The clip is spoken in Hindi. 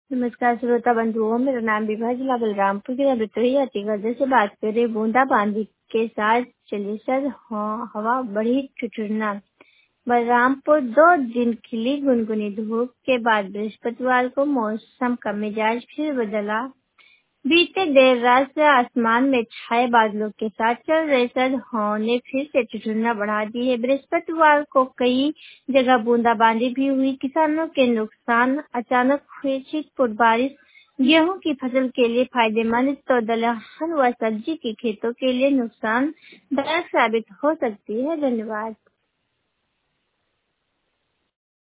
नमस्कार श्रोता बंधुओं, मेरा नाम विभा, जिला बलरामपुर की रतोई अतिगढ़ से बात कर रही। बूंदाबांदी के साथ चली सर हवा बढ़ी ठिठुरना। बलरामपुर 2 दिन खिली गुनगुनी धूप के बाद बृहस्पतिवार को मौसम का मिजाज फिर बदला। बीते देर रात से आसमान में छाए बादलों के साथ चल रहे सर्द हवाओं ने फिर से ठिठुरना बढ़ा दी है। बृहस्पतिवार को कई जगह बूंदाबांदी भी हुई। किसानों के नुकसान। अचानक हुई छिटपुट बारिश गेहूं की फसल के लिए फायदेमंद तो दलहन व सब्जी के खेतों के लिए नुकसानदायक साबित हो सकती है। धन्यवाद।